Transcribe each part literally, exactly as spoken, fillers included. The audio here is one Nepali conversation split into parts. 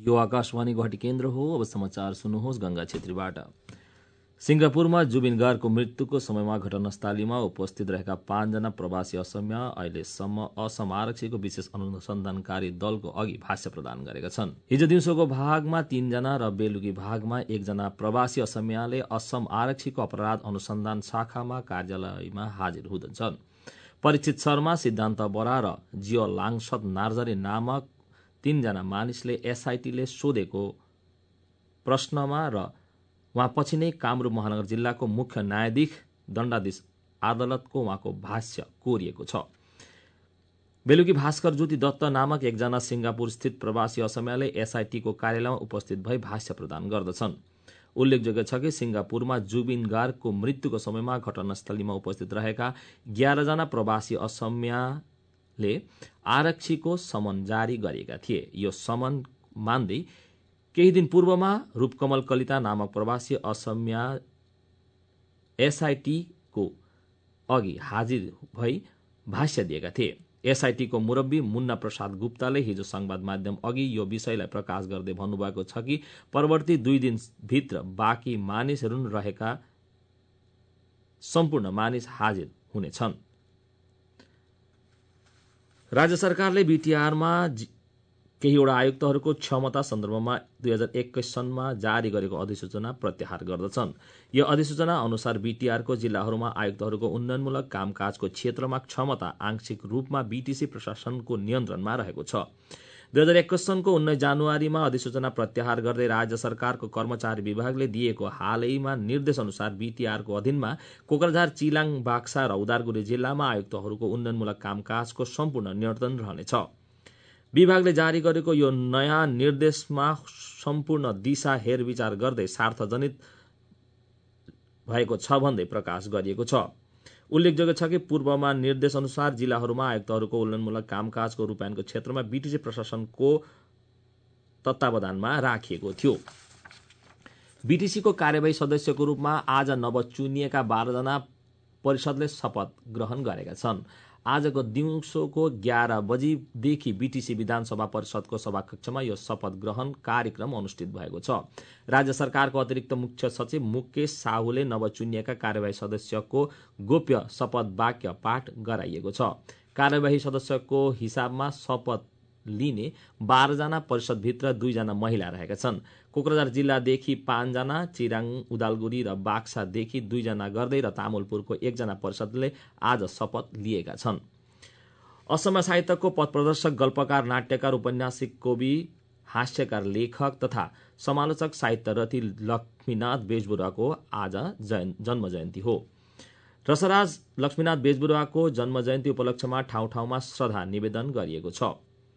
यो आकाशवाणी गुवाहाटी केन्द्र हो। अब समाचार सुन्नुहोस् गंगा छेत्रीबाट। सिंगापुरमा जुबिन गार्गको मृत्युको समयमा घटनास्थलीमा उपस्थित रहेका पाँचजना प्रवासी असमिया अहिलेसम्म असम आरक्षीको विशेष अनुसन्धानकारी दलको अघि भाष्य प्रदान गरेका छन्। हिजो दिउँसोको भागमा तीनजना र बेलुकी भागमा एकजना प्रवासी असमियाले असम आरक्षीको अपराध अनुसन्धान शाखामा कार्यालयमा हाजिर हुँदछन्। परीक्षित शर्मा, सिद्धान्त बरा र जियो लाङसत नार्जरी नामक तीनजना मानिसले एसआईटीले सोधेको प्रश्नमा र उहाँ पछि नै कामरूप महानगर जिल्लाको मुख्य न्यायाधीश दण्डाधीश अदालतको उहाँको भाष्य कोरिएको छ। बेलुकी भास्कर ज्योति दत्त नामक एकजना सिंगापुर स्थित प्रवासी असमियाले एसआईटीको कार्यालयमा उपस्थित भई भाष्य प्रदान गर्दछन्। उल्लेखयोग्य छ कि सिंगापुरमा जुबिन गार्गको मृत्युको समयमा घटनास्थलीमा उपस्थित रहेका एघारजना प्रवासी असमियाले आरक्षीको समन जारी गरेका थिए। यो समन मान्दै केही दिन पूर्वमा रूपकमल कलिता नामक प्रवासी असमिया एसआईटीको अघि हाजिर भई भाष्य दिएका थिए। एसआईटीको मुरब्बी मुन्ना प्रसाद गुप्ताले हिजो संवाद माध्यम अघि यो विषयलाई प्रकाश गर्दै भन्नुभएको छ कि परवर्ती दुई दिनभित्र बाँकी मानिसहरू रहेका सम्पूर्ण मानिस हाजिर हुनेछन्। राज्य सरकारले बीटीआरमा केहीवटा आयुक्तहरूको क्षमता सन्दर्भमा दुई हजार एक्काइस सनमा जारी गरेको अधिसूचना प्रत्याहार गर्दछन्। यो अधिसूचना अनुसार बीटीआरको जिल्लाहरूमा आयुक्तहरूको उन्नयनमूलक कामकाजको क्षेत्रमा क्षमता आंशिक रूपमा बीटीसी प्रशासनको नियन्त्रणमा रहेको छ। दुई हजार एक्काइस सनको उन्नाइस जनवरीमा अधिसूचना प्रत्याहार गर्दै राज्य सरकारको कर्मचारी विभागले दिएको हालैमा निर्देश अनुसार बीटीआरको अधीनमा कोक्राझार, चिलाङ, बाक्सा र उदालगुरी जिल्लामा आयुक्तहरूको उन्नयनमूलक कामकाजको सम्पूर्ण नियन्त्रण रहनेछ। विभागले जारी गरेको यो नयाँ निर्देशमा सम्पूर्ण दिशा हेरविचार गर्दै स्वार्थजनित भएको छ भन्दै प्रकाश गरिएको छ। उल्लेखयोग्य छ कि पूर्वमा निर्देश अनुसार जिल्लाहरूमा आयुक्तहरूको उन्नयनमूलक कामकाजको रूपायणको क्षेत्रमा बीटीसी प्रशासनको तत्वावधानमा राखिएको थियो। बीटीसीको कार्यवाही सदस्यको रूपमा आज नवचुनिएका बाह्रजना परिषदले शपथ ग्रहण गरेका छन्। आजको दिउँसोको एघार बजीदेखि बीटीसी विधानसभा परिषदको सभाकक्षमा यो शपथ ग्रहण कार्यक्रम अनुष्ठित भएको छ। राज्य सरकारको अतिरिक्त मुख्य सचिव मुकेश साहुले नवचुनिएका कार्यवाही सदस्यको गोप्य शपथ वाक्य पाठ गराइएको छ। कार्यवाही सदस्यको हिसाबमा शपथ लिने बाह्रजना परिषदभित्र दुईजना महिला रहेका छन्। कोक्राझार जिल्लादेखि पाँचजना, चिराङ, उदालगुरी र बाक्सादेखि दुईजना गर्दै र तामुलपुरको एकजना परिषदले आज शपथ लिएका छन्। असम साहित्यको पथ प्रदर्शक, गल्पकार, नाट्यकार, उपन्यासिक, कवि, हास्यकार, लेखक तथा समालोचक साहित्य रथी लक्ष्मीनाथ बेजबरुवाको आज जन्म जयन्ती हो। रसराज लक्ष्मीनाथ बेजबरुवाको जन्म जयन्ती उपलक्ष्यमा ठाउँ ठाउँमा श्रद्धा निवेदन गरिएको छ।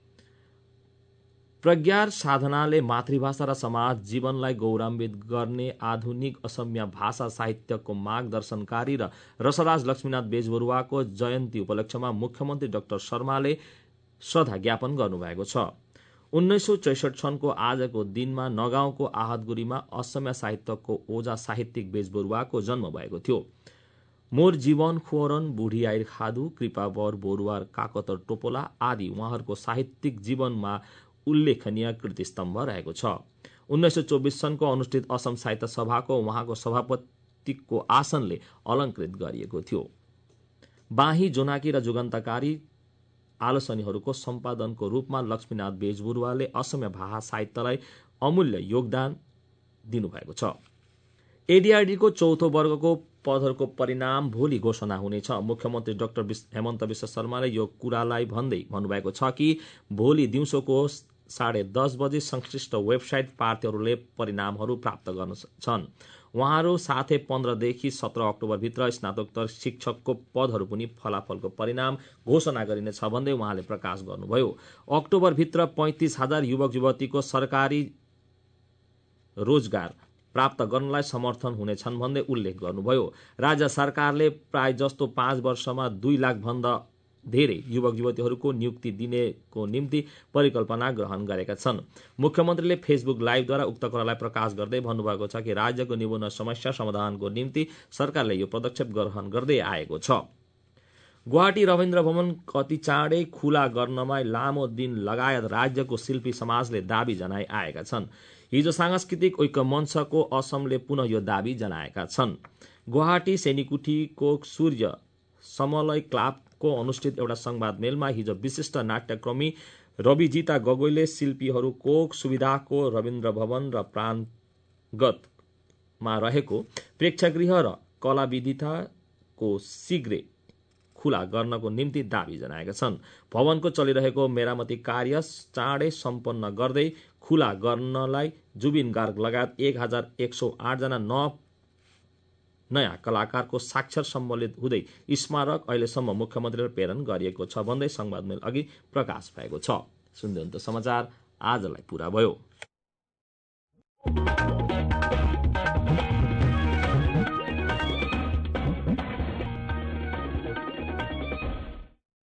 प्रज्ञार साधनाले मातृभाषा र समाज जीवनलाई गौरवान्वित गर्ने आधुनिक असमिया भाषा साहित्यको मार्गदर्शनकारी र रसराज लक्ष्मीनाथ बेजबरुवाको जयन्ती उपलक्ष्यमा मुख्यमन्त्री डाक्टर शर्माले श्रद्धा ज्ञापन गर्नुभएको छ। उन्नाइस सौ चौसठ सनको आजको दिनमा नगाउँको आहतगुरीमा असमिया साहित्यको ओजा साहित्यिक बेजबरुवाको जन्म भएको थियो। मोर जीवन खोरन, बुढी आइर खादु, कृपावर बोरुवार, काकतर टोपोला आदि उहाँहरूको साहित्यिक जीवनमा उल्लेखनीय कृतिस्तम्भ रहेको छ। उन्नाइस सौ चौबिस सनको अनुष्ठित असम साहित्य सभाको उहाँको सभापतिको आसनले अलङ्कृत गरिएको थियो। बाही, जोनाकी र जुगन्तकारी आलोचनीहरूको सम्पादनको रूपमा लक्ष्मीनाथ बेजबरुवाले असमिया भाषा साहित्यलाई अमूल्य योगदान दिनुभएको छ। एडीआरडीको चौथो वर्गको पदहरूको परिणाम भोलि घोषणा हुनेछ। मुख्यमन्त्री डाक्टर हेमन्त विश्व शर्माले यो कुरालाई भन्दै भन्नुभएको छ कि भोलि दिउँसोको साढे दस बजे संश्लिष्ट वेबसाइट प्रार्थीहरूले परिणामहरू प्राप्त गर्नेछन्। उहाँहरू साथै पन्ध्रदेखि सत्र अक्टोबरभित्र स्नातकोत्तर शिक्षकको पदहरू पनि फलाफलको परिणाम घोषणा गरिनेछ भन्दै उहाँले प्रकाश गर्नुभयो। अक्टोबरभित्र पैंतिस हजार युवक युवतीको सरकारी रोजगार प्राप्त गर्नलाई समर्थन हुनेछन् भन्दै उल्लेख गर्नुभयो। राज्य सरकारले प्राय जस्तो पाँच वर्षमा दुई लाख भन्दा धेरै युवक युवतीहरूको नियुक्ति दिनेको निम्ति परिकल्पना ग्रहण गरेका छन्। मुख्यमन्त्रीले फेसबुक लाइभद्वारा उक्त कुरालाई प्रकाश गर्दै भन्नुभएको छ कि राज्यको निबन्ध समस्या समाधानको निम्ति सरकारले यो पदक्षेप ग्रहण गर्दै आएको छ। गुवाहाटी रविन्द्र भवन अति चाँडै खुला गर्नमा लामो दिन लगायत राज्यको शिल्पी समाजले दाबी जनाइ आएका छन्। हिजो सांस्कृतिक ऐक्य मञ्चको असमले पुनः यो दाबी जनाएका छन्। गुवाहाटी सेनीकुठीको सूर्य समलय क्लाबको अनुष्ठित एउटा संवादमेलमा हिजो विशिष्ट नाट्यकर्मी रविजिता गगोईले शिल्पीहरूको सुविधाको रविन्द्र भवन र प्राणगतमा रहेको प्रेक्षागृह र कलाविधिताको शीघ्रै खुला गर्नको निम्ति दाबी जनाएका छन्। भवनको चलिरहेको मेरामती कार्य चाँडै सम्पन्न गर्दै खुला गर्नलाई जुबिन गार्ग लगायत एक हजार एक सौ आठजना न नयाँ कलाकारको साक्षर सम्मिलित हुँदै स्मारक अहिलेसम्म मुख्यमन्त्रीलाई प्रेरण गरिएको छ भन्दै संवादमेल अघि प्रकाश भएको छ। सुन्दै हुनुहुन्छ समाचार, आजलाई पुरा भयो।